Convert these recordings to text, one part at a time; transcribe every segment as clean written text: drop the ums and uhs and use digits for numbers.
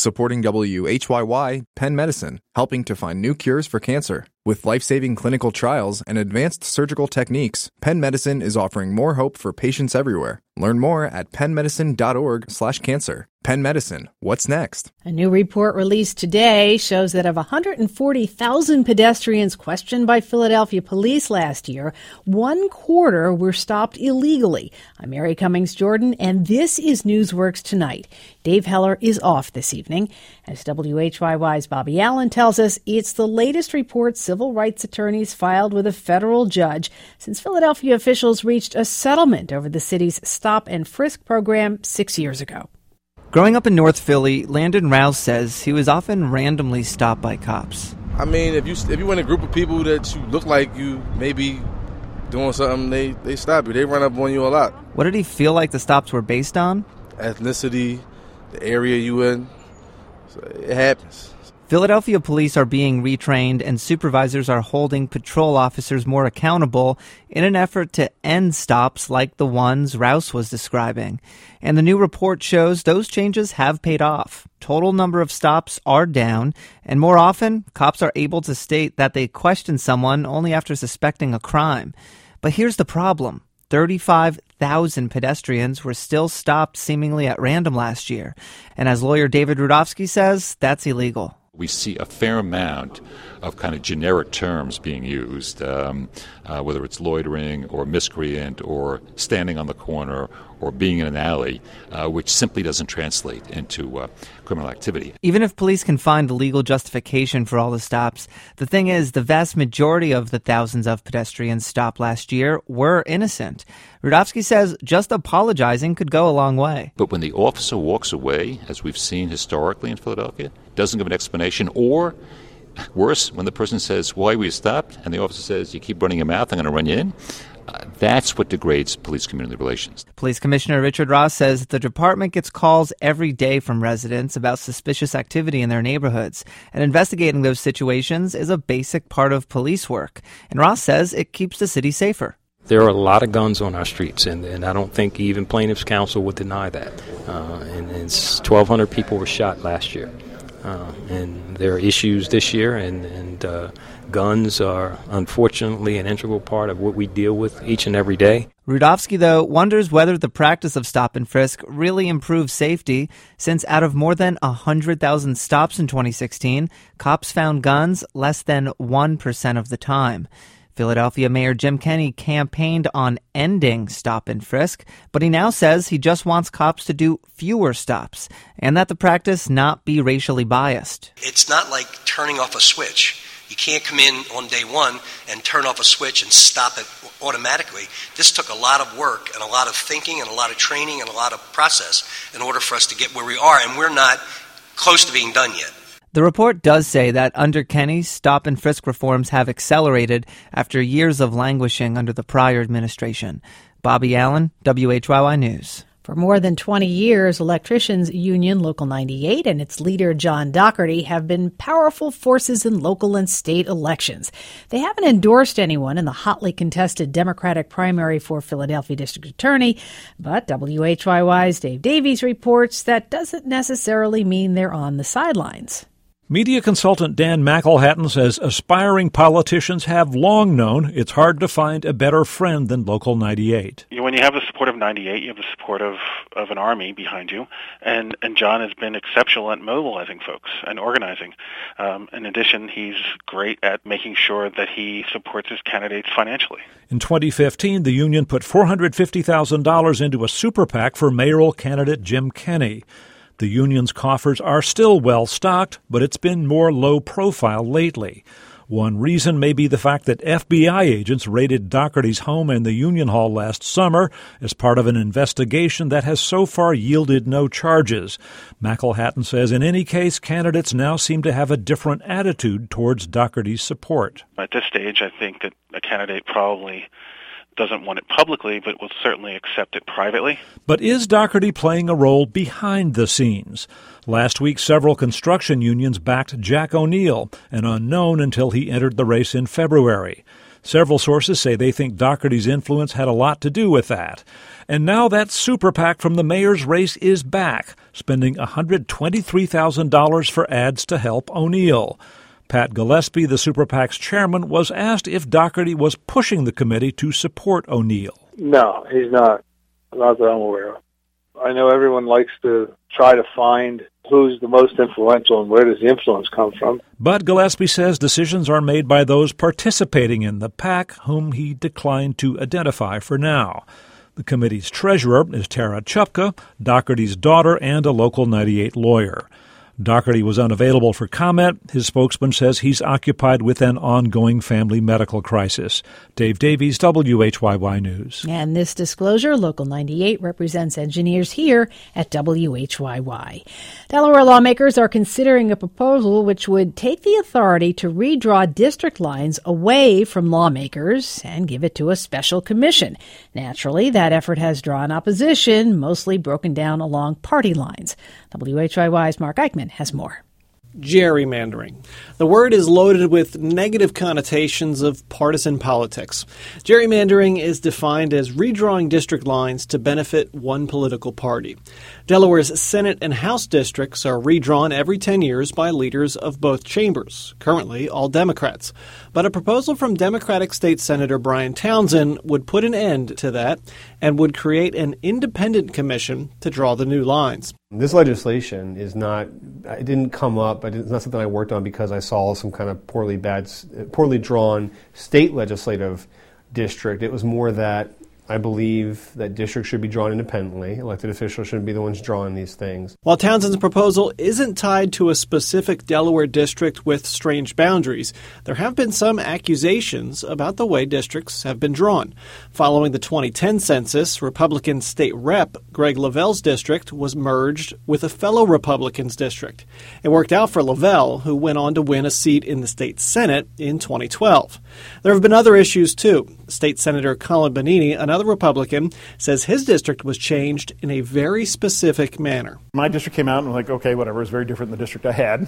Supporting WHYY, Penn Medicine, helping to find new cures for cancer. With life-saving clinical trials and advanced surgical techniques, Penn Medicine is offering more hope for patients everywhere. Learn more at pennmedicine.org/cancer. Penn Medicine, what's next? A new report released today shows that of 140,000 pedestrians questioned by Philadelphia police last year, 1/4 were stopped illegally. I'm Mary Cummings Jordan, and this is Newsworks Tonight. Dave Heller is off this evening. As WHYY's Bobby Allen tells us, it's the latest report civil rights attorneys filed with a federal judge since Philadelphia officials reached a settlement over the city's stop and frisk program 6 years ago. Growing up in North Philly, Landon Rouse says he was often randomly stopped by cops. I mean, if you in a group of people that you look like you may be doing something, they stop you. They run up on you a lot. What did he feel like the stops were based on? Ethnicity, the area you in. So it happens. Philadelphia police are being retrained and supervisors are holding patrol officers more accountable in an effort to end stops like the ones Rouse was describing. And the new report shows those changes have paid off. Total number of stops are down, and more often, cops are able to state that they questioned someone only after suspecting a crime. But here's the problem. 35,000 pedestrians were still stopped seemingly at random last year. And as lawyer David Rudofsky says, that's illegal. We see a fair amount of kind of generic terms being used, whether it's loitering or miscreant or standing on the corner or being in an alley, which simply doesn't translate into criminal activity. Even if police can find a legal justification for all the stops, the thing is the vast majority of the thousands of pedestrians stopped last year were innocent. Rudofsky says just apologizing could go a long way. But when the officer walks away, as we've seen historically in Philadelphia, doesn't give an explanation, or worse, when the person says, why were you stopped? And the officer says, you keep running your mouth, I'm going to run you in. That's what degrades police-community relations. Police Commissioner Richard Ross says the department gets calls every day from residents about suspicious activity in their neighborhoods, and investigating those situations is a basic part of police work. And Ross says it keeps the city safer. There are a lot of guns on our streets, and I don't think even plaintiffs' counsel would deny that. And 1,200 people were shot last year. And there are issues this year, and guns are unfortunately an integral part of what we deal with each and every day. Rudofsky, though, wonders whether the practice of stop and frisk really improves safety, since out of more than 100,000 stops in 2016, cops found guns less than 1% of the time. Philadelphia Mayor Jim Kenney campaigned on ending stop and frisk, but he now says he just wants cops to do fewer stops and that the practice not be racially biased. It's not like turning off a switch. You can't come in on day one and turn off a switch and stop it automatically. This took a lot of work and a lot of thinking and a lot of training and a lot of process in order for us to get where we are, and we're not close to being done yet. The report does say that under Kenney, stop and frisk reforms have accelerated after years of languishing under the prior administration. Bobby Allen, WHYY News. For more than 20 years, Electricians Union Local 98 and its leader, John Doherty, have been powerful forces in local and state elections. They haven't endorsed anyone in the hotly contested Democratic primary for Philadelphia District Attorney, but WHYY's Dave Davies reports that doesn't necessarily mean they're on the sidelines. Media consultant Dan McElhatton says aspiring politicians have long known it's hard to find a better friend than Local 98. When you have the support of 98, you have the support of an army behind you, and John has been exceptional at mobilizing folks and organizing. In addition, he's great at making sure that he supports his candidates financially. In 2015, the union put $450,000 into a super PAC for mayoral candidate Jim Kenney. The union's coffers are still well stocked, but it's been more low profile lately. One reason may be the fact that FBI agents raided Doherty's home and the Union Hall last summer as part of an investigation that has so far yielded no charges. McElhatton says in any case, candidates now seem to have a different attitude towards Doherty's support. At this stage, I think that a candidate probably doesn't want it publicly, but will certainly accept it privately. But is Doherty playing a role behind the scenes? Last week, several construction unions backed Jack O'Neill, an unknown until he entered the race in February. Several sources say they think Dougherty's influence had a lot to do with that. And now that super PAC from the mayor's race is back, spending $123,000 for ads to help O'Neill. Pat Gillespie, the super PAC's chairman, was asked if Dougherty was pushing the committee to support O'Neill. No, he's not. Not that I'm aware of. I know everyone likes to try to find who's the most influential and where does the influence come from. But Gillespie says decisions are made by those participating in the PAC, whom he declined to identify for now. The committee's treasurer is Tara Chupka, Dougherty's daughter and a local 98 lawyer. Dougherty was unavailable for comment. His spokesman says he's occupied with an ongoing family medical crisis. Dave Davies, WHYY News. And this disclosure, Local 98 represents engineers here at WHYY. Delaware lawmakers are considering a proposal which would take the authority to redraw district lines away from lawmakers and give it to a special commission. Naturally, that effort has drawn opposition, mostly broken down along party lines. WHYY's Mark Eichman has more. Gerrymandering. The word is loaded with negative connotations of partisan politics. Gerrymandering is defined as redrawing district lines to benefit one political party. Delaware's Senate and House districts are redrawn every 10 years by leaders of both chambers, currently all Democrats. But a proposal from Democratic State Senator Brian Townsend would put an end to that and would create an independent commission to draw the new lines. This legislation it didn't come up, it's not something I worked on because I saw some kind of poorly drawn state legislative district. It was more that I believe that districts should be drawn independently. Elected officials shouldn't be the ones drawing these things. While Townsend's proposal isn't tied to a specific Delaware district with strange boundaries, there have been some accusations about the way districts have been drawn. Following the 2010 census, Republican State Rep Greg Lavelle's district was merged with a fellow Republican's district. It worked out for Lavelle, who went on to win a seat in the state Senate in 2012. There have been other issues, too. State Senator Colin Bonini, another Republican, says his district was changed in a very specific manner. My district came out and was like, okay, whatever, it was very different than the district I had.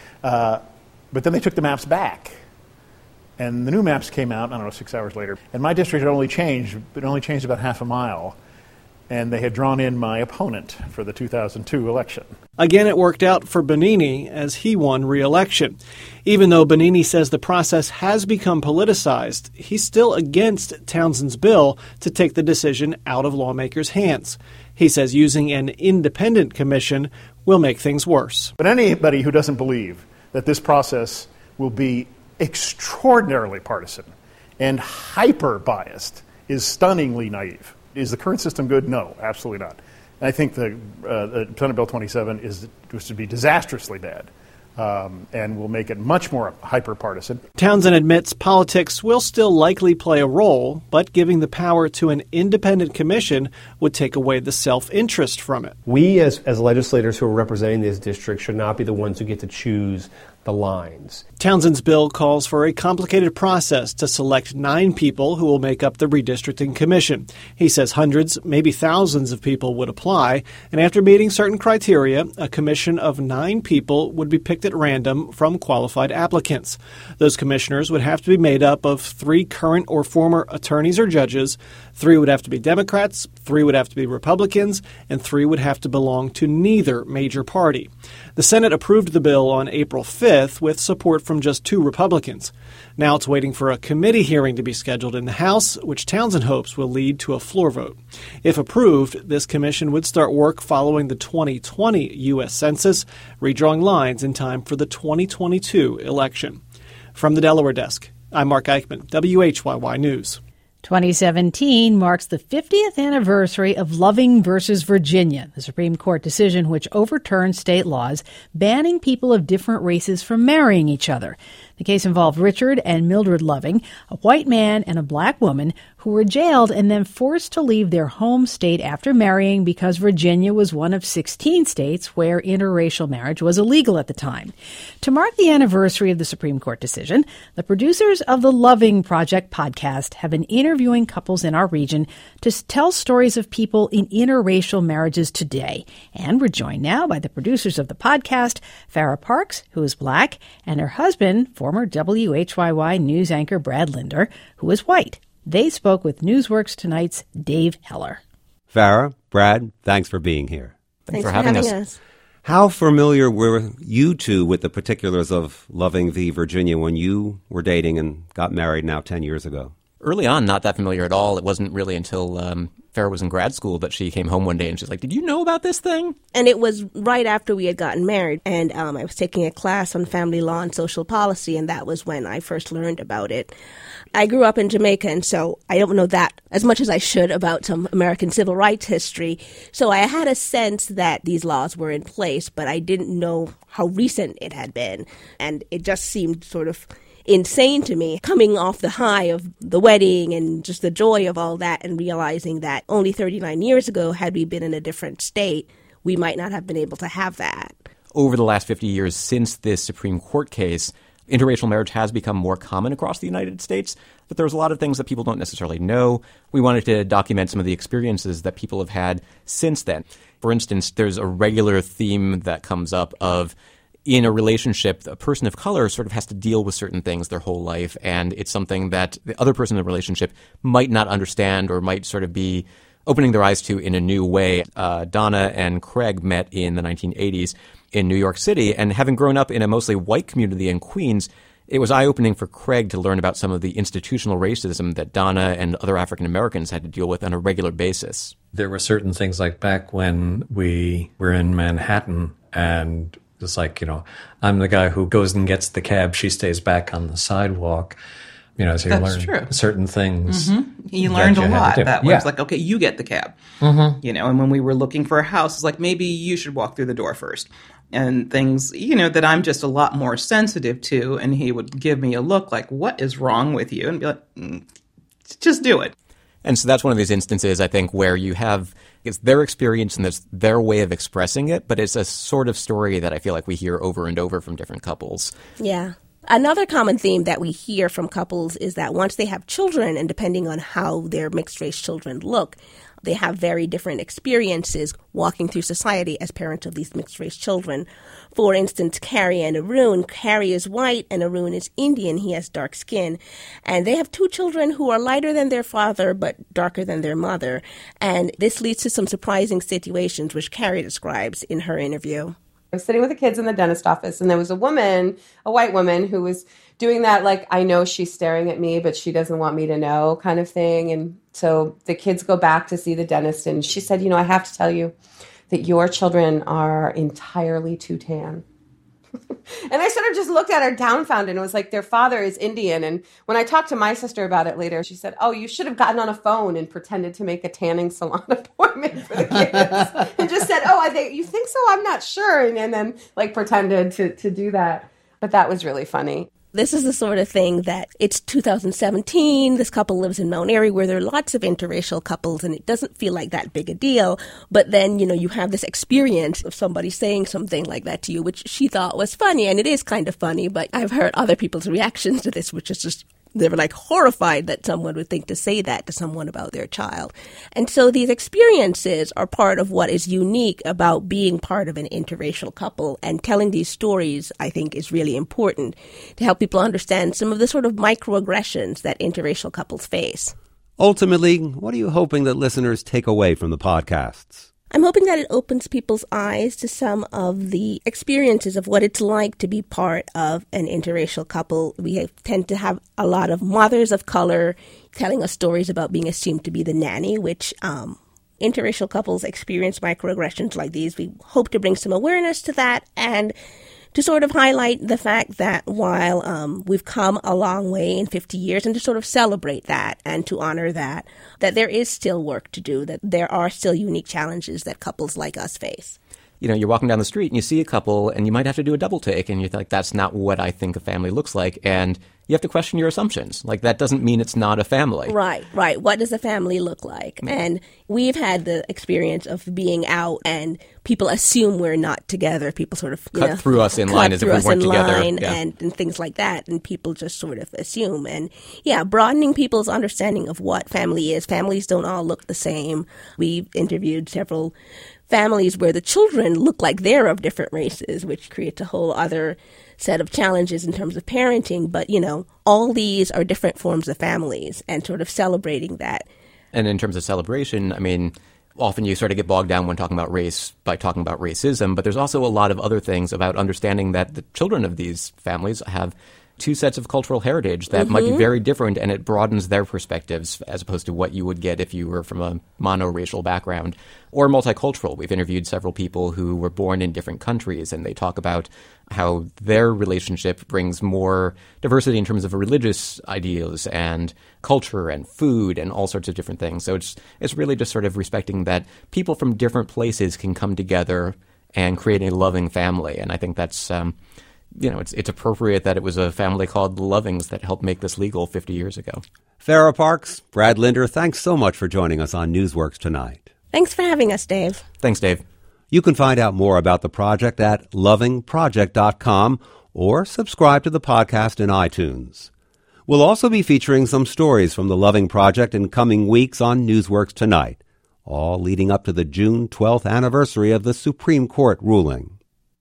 But then they took the maps back. And the new maps came out, 6 hours later. And my district had only changed about half a mile. And they had drawn in my opponent for the 2002 election. Again, it worked out for Bonini as he won re-election. Even though Bonini says the process has become politicized, he's still against Townsend's bill to take the decision out of lawmakers' hands. He says using an independent commission will make things worse. But anybody who doesn't believe that this process will be extraordinarily partisan and hyper-biased is stunningly naive. Is the current system good? No, absolutely not. And I think the Senate Bill 27 was to be disastrously bad and will make it much more hyper-partisan. Townsend admits politics will still likely play a role, but giving the power to an independent commission would take away the self-interest from it. We as legislators who are representing these districts should not be the ones who get to choose the lines. Townsend's bill calls for a complicated process to select 9 people who will make up the redistricting commission. He says hundreds, maybe thousands of people would apply, and after meeting certain criteria, a commission of 9 people would be picked at random from qualified applicants. Those commissioners would have to be made up of 3 current or former attorneys or judges, 3 would have to be Democrats, 3 would have to be Republicans, and 3 would have to belong to neither major party. The Senate approved the bill on April 5th with support from just 2 Republicans. Now it's waiting for a committee hearing to be scheduled in the House, which Townsend hopes will lead to a floor vote. If approved, this commission would start work following the 2020 U.S. Census, redrawing lines in time for the 2022 election. From the Delaware desk, I'm Mark Eichman, WHYY News. 2017 marks the 50th anniversary of Loving versus Virginia, the Supreme Court decision which overturned state laws banning people of different races from marrying each other. The case involved Richard and Mildred Loving, a white man and a black woman who were jailed and then forced to leave their home state after marrying because Virginia was one of 16 states where interracial marriage was illegal at the time. To mark the anniversary of the Supreme Court decision, the producers of the Loving Project podcast have been interviewing couples in our region to tell stories of people in interracial marriages today. And we're joined now by the producers of the podcast, Farrah Parks, who is Black, and her husband, former WHYY news anchor Brad Linder, who is white. They spoke with Newsworks Tonight's Dave Heller. Farrah, Brad, thanks for being here. Thanks for having us. How familiar were you two with the particulars of Loving v. Virginia when you were dating and got married now 10 years ago? Early on, not that familiar at all. It wasn't really until Farrah was in grad school that she came home one day and she's like, did you know about this thing? And it was right after we had gotten married. And I was taking a class on family law and social policy, and that was when I first learned about it. I grew up in Jamaica, and so I don't know that as much as I should about some American civil rights history. So I had a sense that these laws were in place, but I didn't know how recent it had been. And it just seemed sort of insane to me, coming off the high of the wedding and just the joy of all that, and realizing that only 39 years ago, had we been in a different state, we might not have been able to have that. Over the last 50 years since this Supreme Court case, interracial marriage has become more common across the United States, but there's a lot of things that people don't necessarily know. We wanted to document some of the experiences that people have had since then. For instance, there's a regular theme that comes up of, in a relationship, a person of color sort of has to deal with certain things their whole life, and it's something that the other person in the relationship might not understand or might sort of be opening their eyes to in a new way. Donna and Craig met in the 1980s in New York City, and having grown up in a mostly white community in Queens, it was eye-opening for Craig to learn about some of the institutional racism that Donna and other African Americans had to deal with on a regular basis. There were certain things like back when we were in Manhattan, and it's like, I'm the guy who goes and gets the cab. She stays back on the sidewalk. So you learn certain things. Mm-hmm. He learned a lot that way. It's like, okay, you get the cab. Mm-hmm. And when we were looking for a house, it's like, maybe you should walk through the door first. And things, that I'm just a lot more sensitive to. And he would give me a look like, what is wrong with you? And be like, just do it. And so that's one of these instances, I think, where you have, it's their experience and it's their way of expressing it, but it's a sort of story that I feel like we hear over and over from different couples. Yeah. Another common theme that we hear from couples is that once they have children, and depending on how their mixed-race children look, they have very different experiences walking through society as parents of these mixed-race children. For instance, Carrie and Arun. Carrie is white and Arun is Indian. He has dark skin. And they have two children who are lighter than their father but darker than their mother. And this leads to some surprising situations, which Carrie describes in her interview. I was sitting with the kids in the dentist office, and there was a white woman, who was doing that, like, I know she's staring at me, but she doesn't want me to know kind of thing. And so the kids go back to see the dentist, and she said, I have to tell you that your children are entirely too tan. And I sort of just looked at her dumbfounded, and it was like, their father is Indian. And when I talked to my sister about it later, she said, oh, you should have gotten on a phone and pretended to make a tanning salon appointment for the kids. And just said, you think so? I'm not sure. And then pretended to do that. But that was really funny. This is the sort of thing that it's 2017. This couple lives in Mount Airy, where there are lots of interracial couples, and it doesn't feel like that big a deal. But then, you have this experience of somebody saying something like that to you, which she thought was funny, and it is kind of funny. But I've heard other people's reactions to this, which is just, they were horrified that someone would think to say that to someone about their child. And so these experiences are part of what is unique about being part of an interracial couple. And telling these stories, I think, is really important to help people understand some of the sort of microaggressions that interracial couples face. Ultimately, what are you hoping that listeners take away from the podcasts? I'm hoping that it opens people's eyes to some of the experiences of what it's like to be part of an interracial couple. We tend to have a lot of mothers of color telling us stories about being assumed to be the nanny, which interracial couples experience microaggressions like these. We hope to bring some awareness to that and to sort of highlight the fact that while we've come a long way in 50 years, and to sort of celebrate that and to honor that there is still work to do, that there are still unique challenges that couples like us face. You're walking down the street and you see a couple and you might have to do a double take and you're like, that's not what I think a family looks like. And you have to question your assumptions. Like, that doesn't mean it's not a family. Right. What does a family look like? And we've had the experience of being out and people assume we're not together. People sort of cut through us in line as if we weren't together. And things like that. And people just sort of assume. And broadening people's understanding of what family is. Families don't all look the same. We've interviewed several families where the children look like they're of different races, which creates a whole other set of challenges in terms of parenting. But, all these are different forms of families and sort of celebrating that. And in terms of celebration, I mean, often you sort of get bogged down when talking about race by talking about racism, but there's also a lot of other things about understanding that the children of these families have two sets of cultural heritage that might be very different, and it broadens their perspectives as opposed to what you would get if you were from a monoracial background or multicultural. We've interviewed several people who were born in different countries, and they talk about how their relationship brings more diversity in terms of religious ideals and culture and food and all sorts of different things. So it's really just sort of respecting that people from different places can come together and create a loving family. And I think that's it's appropriate that it was a family called the Lovings that helped make this legal 50 years ago. Farrah Parks, Brad Linder, thanks so much for joining us on Newsworks tonight. Thanks for having us, Dave. Thanks, Dave. You can find out more about the project at lovingproject.com or subscribe to the podcast in iTunes. We'll also be featuring some stories from the Loving Project in coming weeks on Newsworks Tonight, all leading up to the June 12th anniversary of the Supreme Court ruling.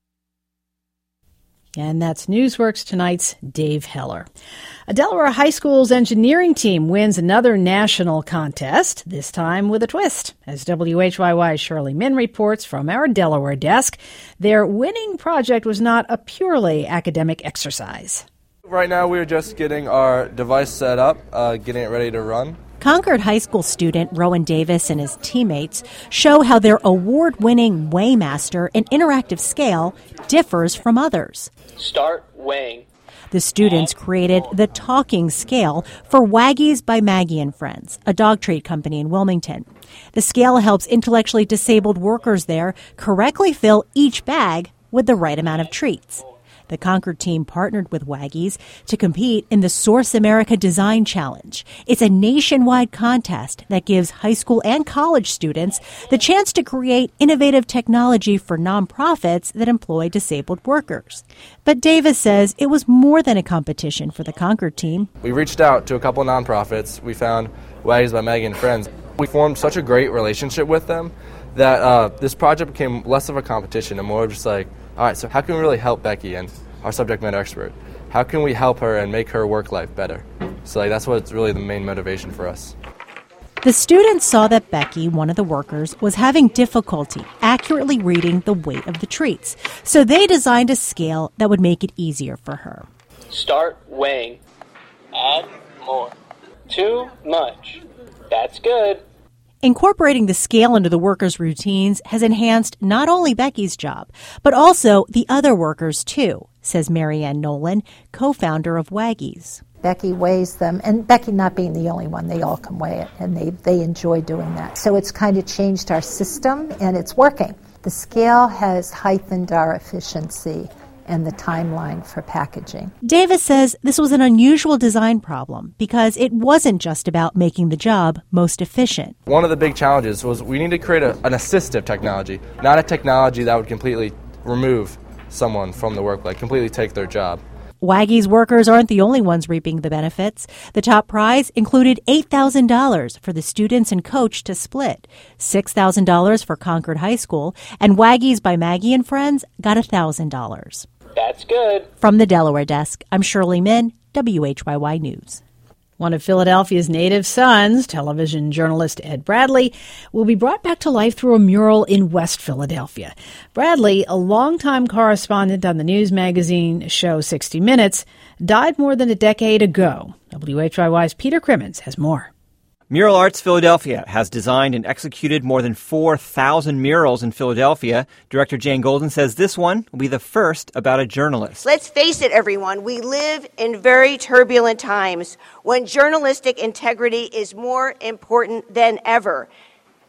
And that's Newsworks Tonight's Dave Heller. A Delaware High School's engineering team wins another national contest, this time with a twist. As WHYY's Shirley Min reports from our Delaware desk, their winning project was not a purely academic exercise. Right now we're just getting our device set up, getting it ready to run. Concord High School student Rowan Davis and his teammates show how their award-winning Weighmaster, an interactive scale, differs from others. Start weighing. The students created the talking scale for Waggies by Maggie and Friends, a dog treat company in Wilmington. The scale helps intellectually disabled workers there correctly fill each bag with the right amount of treats. The Concord team partnered with Waggies to compete in the Source America Design Challenge. It's a nationwide contest that gives high school and college students the chance to create innovative technology for nonprofits that employ disabled workers. But Davis says it was more than a competition for the Concord team. We reached out to a couple nonprofits. We found Waggies by Maggie and Friends. We formed such a great relationship with them that this project became less of a competition and more just like, all right, so how can we really help Becky and our subject matter expert? How can we help her and make her work life better? So that's what's really the main motivation for us. The students saw that Becky, one of the workers, was having difficulty accurately reading the weight of the treats. So they designed a scale that would make it easier for her. Start weighing. Add more. Too much. That's good. Incorporating the scale into the workers' routines has enhanced not only Becky's job, but also the other workers, too, says Marianne Nolan, co-founder of Waggies. Becky weighs them, and Becky not being the only one, they all can weigh it, and they enjoy doing that. So it's kind of changed our system, and it's working. The scale has heightened our efficiency and the timeline for packaging. Davis says this was an unusual design problem because it wasn't just about making the job most efficient. One of the big challenges was we need to create an assistive technology, not a technology that would completely remove someone from the work, like completely take their job. Waggies workers aren't the only ones reaping the benefits. The top prize included $8,000 for the students and coach to split, $6,000 for Concord High School, and Waggies by Maggie and Friends got $1,000. That's good. From the Delaware desk, I'm Shirley Min, WHYY News. One of Philadelphia's native sons, television journalist Ed Bradley, will be brought back to life through a mural in West Philadelphia. Bradley, a longtime correspondent on the news magazine show 60 Minutes, died more than a decade ago. WHYY's Peter Crimmins has more. Mural Arts Philadelphia has designed and executed more than 4,000 murals in Philadelphia. Director Jane Golden says this one will be the first about a journalist. Let's face it, everyone. We live in very turbulent times when journalistic integrity is more important than ever.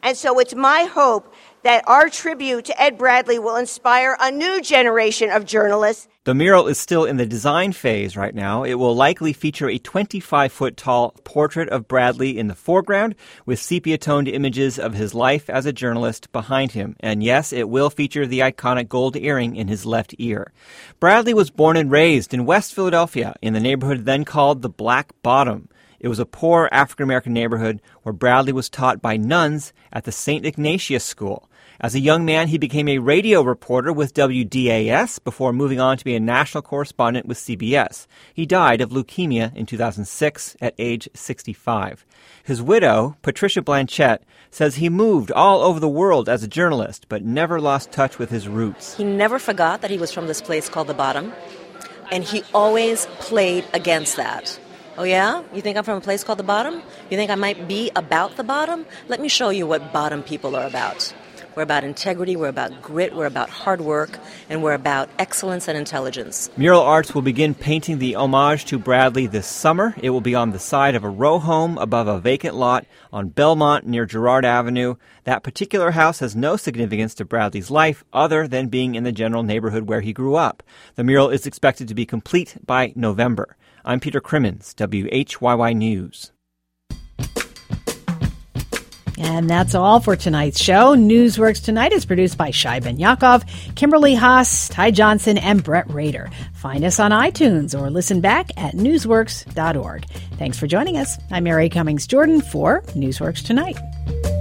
And so it's my hope that our tribute to Ed Bradley will inspire a new generation of journalists. The mural is still in the design phase right now. It will likely feature a 25-foot-tall portrait of Bradley in the foreground with sepia-toned images of his life as a journalist behind him. And yes, it will feature the iconic gold earring in his left ear. Bradley was born and raised in West Philadelphia in the neighborhood then called the Black Bottom. It was a poor African-American neighborhood where Bradley was taught by nuns at the St. Ignatius School. As a young man, he became a radio reporter with WDAS before moving on to be a national correspondent with CBS. He died of leukemia in 2006 at age 65. His widow, Patricia Blanchett, says he moved all over the world as a journalist, but never lost touch with his roots. He never forgot that he was from this place called the Bottom, and he always played against that. Oh, yeah? You think I'm from a place called the Bottom? You think I might be about the bottom? Let me show you what bottom people are about. We're about integrity, we're about grit, we're about hard work, and we're about excellence and intelligence. Mural Arts will begin painting the homage to Bradley this summer. It will be on the side of a row home above a vacant lot on Belmont near Girard Avenue. That particular house has no significance to Bradley's life other than being in the general neighborhood where he grew up. The mural is expected to be complete by November. I'm Peter Crimmins, WHYY News. And that's all for tonight's show. Newsworks Tonight is produced by Shai Ben Yaakov, Kimberly Haas, Ty Johnson, and Brett Rader. Find us on iTunes or listen back at newsworks.org. Thanks for joining us. I'm Mary Cummings Jordan for Newsworks Tonight.